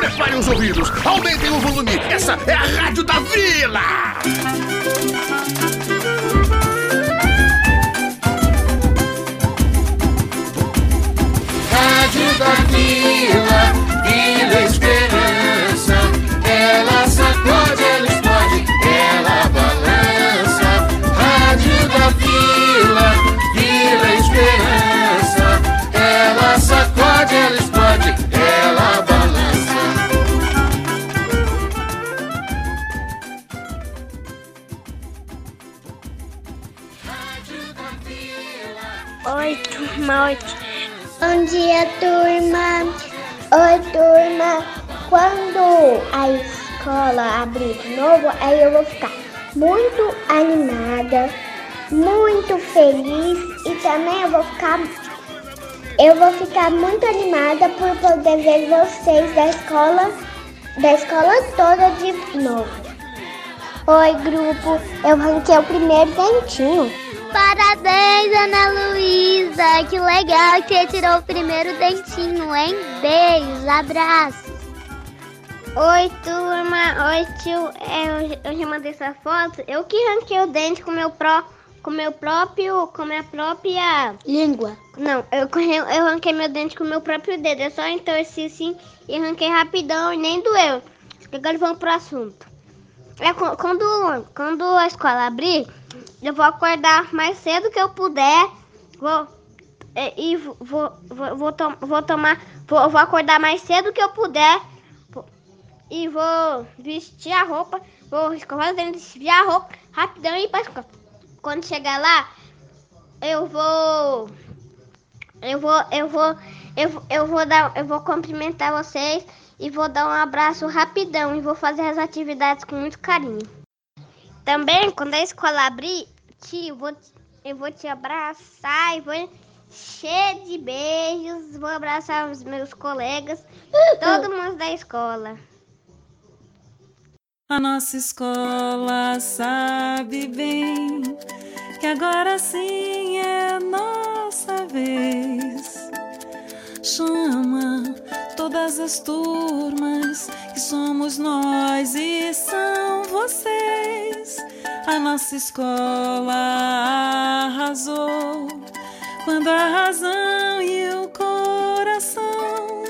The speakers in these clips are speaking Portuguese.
Preparem os ouvidos, aumentem o volume. Essa é a Rádio da Vila. Rádio da Vila, Vila Esperança. Ela sacode, ela explode, ela balança. Rádio da Vila, Vila Esperança. Ela sacode, ela explode, ela balança. Rádio da Vila. Oi, turma, oi. Bom dia, turma. Oi, turma. Quando a escola abrir de novo, aí eu vou ficar muito animada, muito feliz e também eu vou ficar muito animada por poder ver vocês da escola toda de novo. Oi, grupo. Eu ranquei o primeiro dentinho. Parabéns, Ana Luísa! Que legal que você tirou o primeiro dentinho, hein? Beijos, abraços! Oi, turma! Oi, tio! Eu já mandei essa foto. Eu que ranquei o dente com minha própria língua. Não, eu ranquei meu dente com meu próprio dedo. Eu só entorci assim e arranquei rapidão e nem doeu. Agora vamos pro assunto. Quando a escola abrir, eu vou acordar mais cedo que eu puder. Vou acordar mais cedo que eu puder. E vou vestir a roupa. Vou escovar os dentes, vestir a roupa rapidão e ir pra escola. Quando chegar lá, eu vou cumprimentar vocês e vou dar um abraço rapidão e vou fazer as atividades com muito carinho. Também, quando a escola abrir, eu vou te abraçar e vou cheio de beijos, vou abraçar os meus colegas, todo mundo da escola. A nossa escola sabe bem que agora sim é nossa vez. Chama todas as turmas, que somos nós e são vocês. A nossa escola arrasou quando a razão e o coração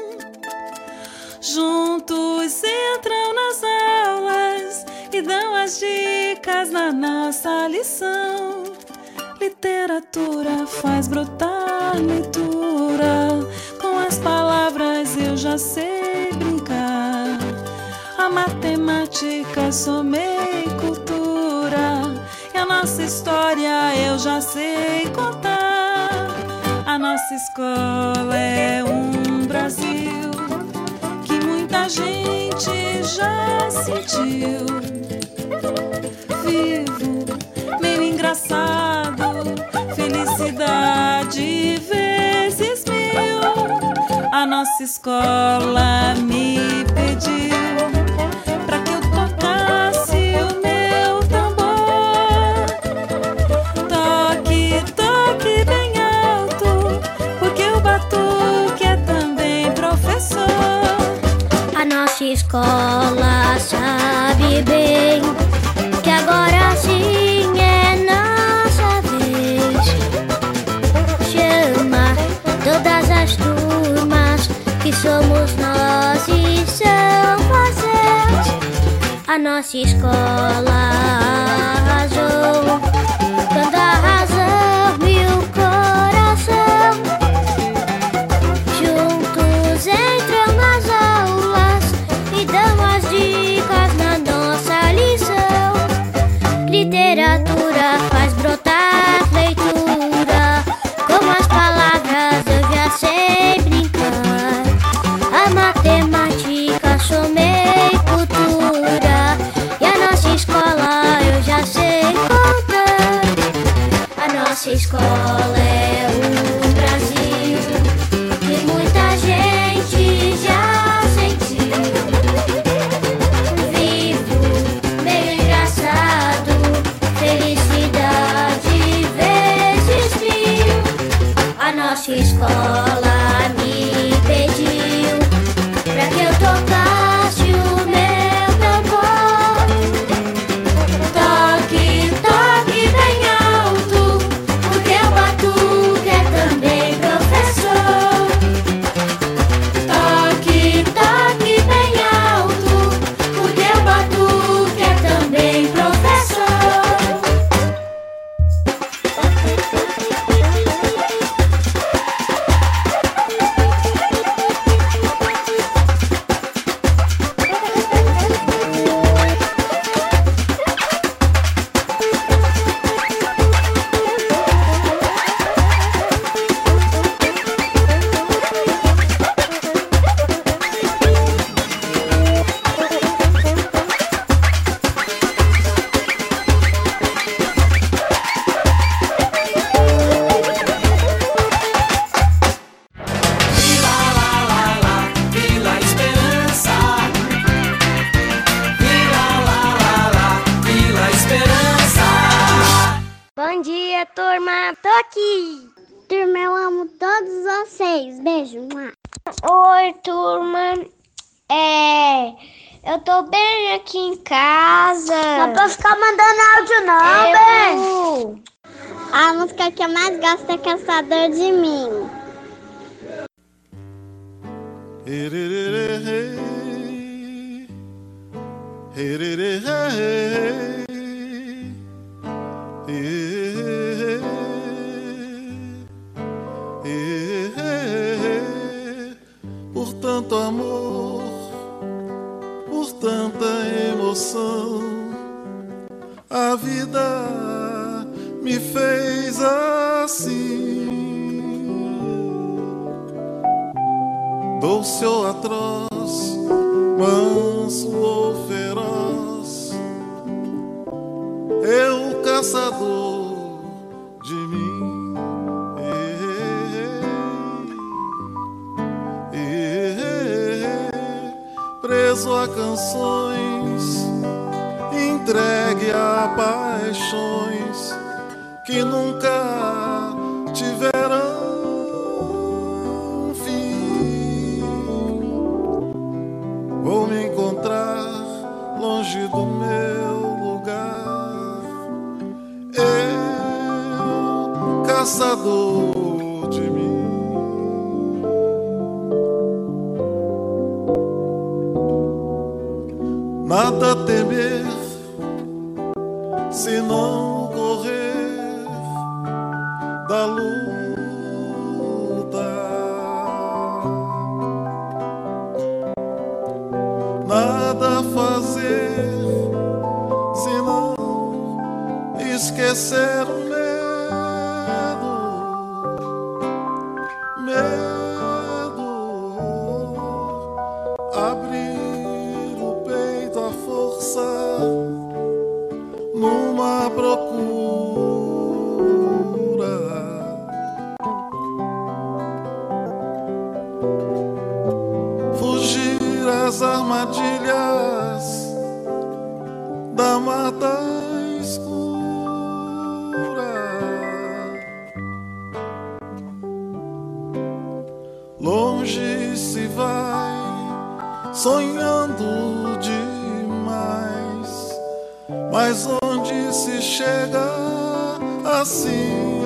juntos entram nas aulas e dão as dicas na nossa lição. Literatura faz brotar leitura, com as palavras eu já sei brincar. A matemática somei cultura, e a nossa história eu já sei contar. A nossa escola é um Brasil que muita gente já sentiu. Vivo, meio engraçado, felicidade vezes mil. A nossa escola me pediu pra que eu tocasse o meu tambor. Toque, toque bem alto, porque o batuque é também professor. A nossa escola sabe bem que agora sim é nossa vez. Chama todas as turmas, que somos nós e são vocês. A nossa escola arrasou quando a razão e o coração juntos entram nas aulas e dão as dicas na nossa lição. Literatura faz brotar leitura, com as palavras eu já sei brincar. A matemática somei cultura, e a nossa escola eu aqui. Turma, eu amo todos vocês. Beijo. Oi, turma. Eu tô bem aqui em casa. Não posso ficar mandando áudio não, bem. A música que eu mais gosto é Caçador de Mim. Por tanto amor, por tanta emoção, a vida me fez assim. Doce ou atroz, manso ou feroz, eu caçador de mim. Preso a canções, entregue a paixões que nunca tiveram fim. Vou me encontrar longe do meu lugar, eu, caçador de mim. Nada temer, se não correr da luta. Nada fazer, se não esquecer o medo, abrir o peito à força numa procura. Fugir às armadilhas da mata escura. Longe se vai, sonhando demais, mas onde se chega assim?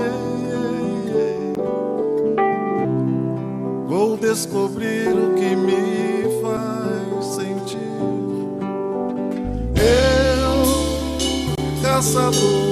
Vou descobrir o que me faz sentir. Eu, caçador.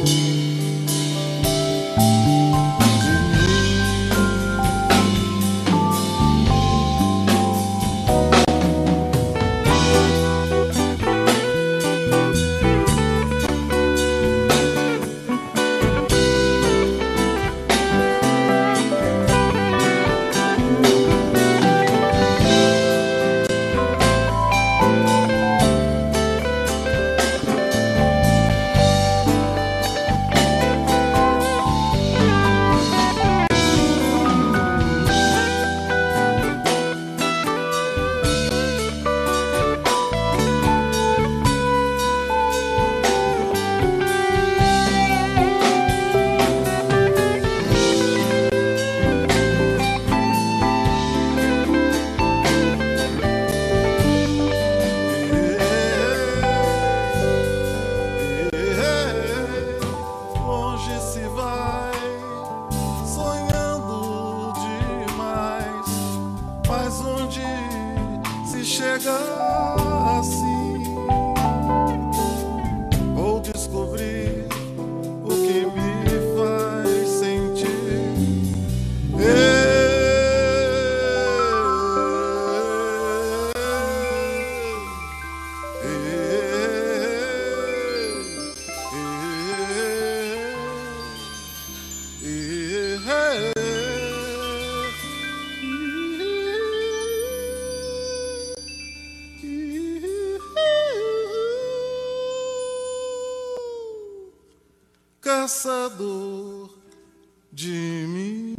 Caçador de mim.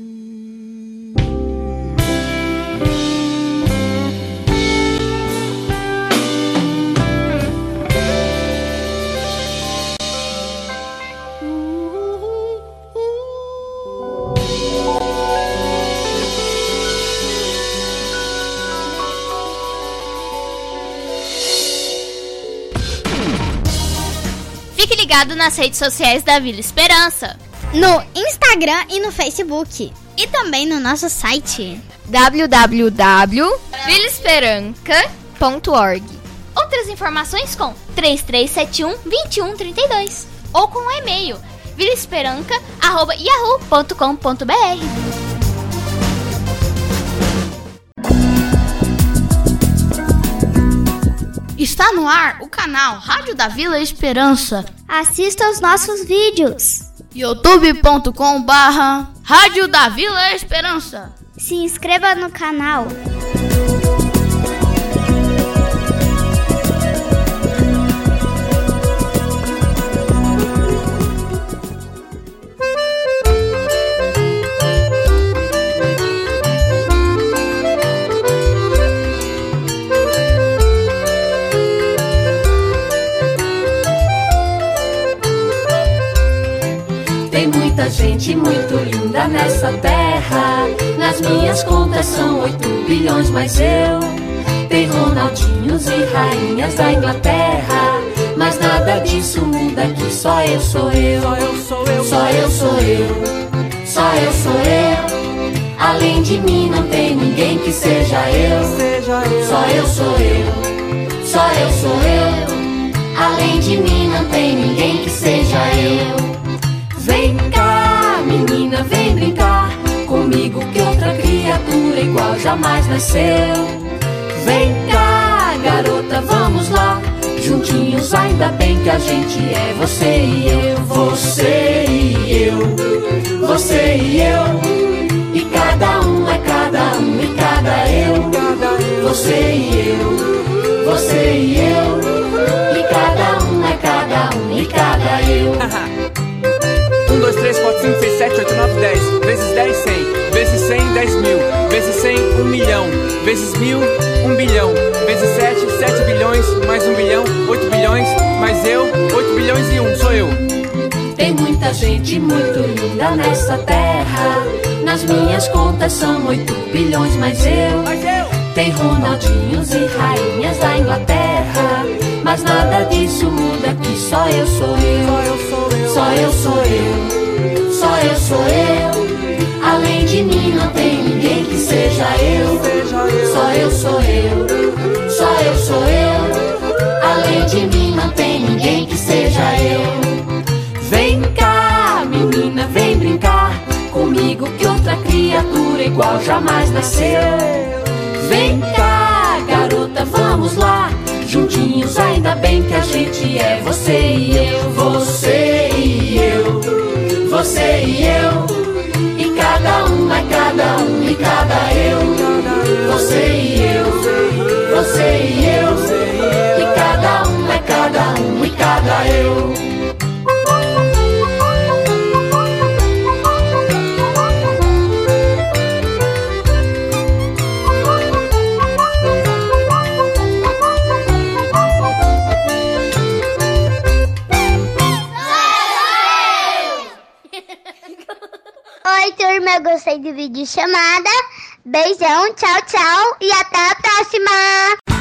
ligado nas redes sociais da Vila Esperança. No Instagram e no Facebook. E também no nosso site www.vilaesperanca.org. Outras informações com 3371-2132 ou com o e-mail vilaesperanca@yahoo.com.br. Está no ar o canal Rádio da Vila Esperança. Assista aos nossos vídeos. youtube.com/Rádio da Vila Esperança. Se inscreva no canal. Tem muita gente muito linda nessa terra. Nas minhas contas são 8 bilhões, mas eu. Tem Ronaldinhos e rainhas da Inglaterra, mas nada disso muda que só eu sou eu. Só eu sou eu. Só eu sou eu. Só eu sou eu. Além de mim não tem ninguém que seja eu. Só eu sou eu. Só eu sou eu. Além de mim não tem ninguém que seja eu. Vem cá, menina, vem brincar comigo, que outra criatura igual jamais nasceu. Vem cá, garota, vamos lá, juntinhos ainda bem que a gente é você e eu. Você e eu, você e eu, e cada um é cada um e cada eu. Você e eu, você e eu, e cada um é cada um e cada eu. 1, 2, 3, 4, 5, 6, 7, 8, 9, 10. Vezes 10, 100. Vezes 100, 10 mil. Vezes 100, 1 milhão. Vezes 1000, 1 bilhão. Vezes 7, 7 bilhões. Mais 1 bilhão, 8 bilhões. Mais eu, 8 bilhões e 1, sou eu. Tem muita gente muito linda nessa terra. Nas minhas contas são 8 bilhões, mas eu. Tem Ronaldinhos e rainhas da Inglaterra, mas nada disso muda que só eu sou eu. Só eu sou eu. Só eu sou eu. Além de mim não tem ninguém que seja eu. Só eu sou eu. Só eu sou eu. Além de mim não tem ninguém que seja eu. Vem cá, menina, vem brincar comigo, que outra criatura igual jamais nasceu. Vem cá, garota, vamos lá, juntinhos ainda bem que a gente é você e eu. Você e eu, você e eu, e cada um é cada um e cada eu. Você e eu, você e eu, e cada um é cada um e cada eu. Oi, turma, eu gostei do vídeo chamada. Beijão, tchau, tchau e até a próxima!